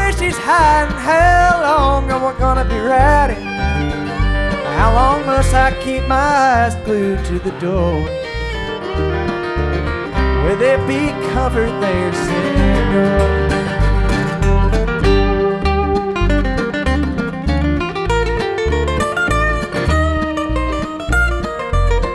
where she's hiding, how long are we gonna be riding? How long must I keep my eyes glued to the door? Will there be comfort there, Senor?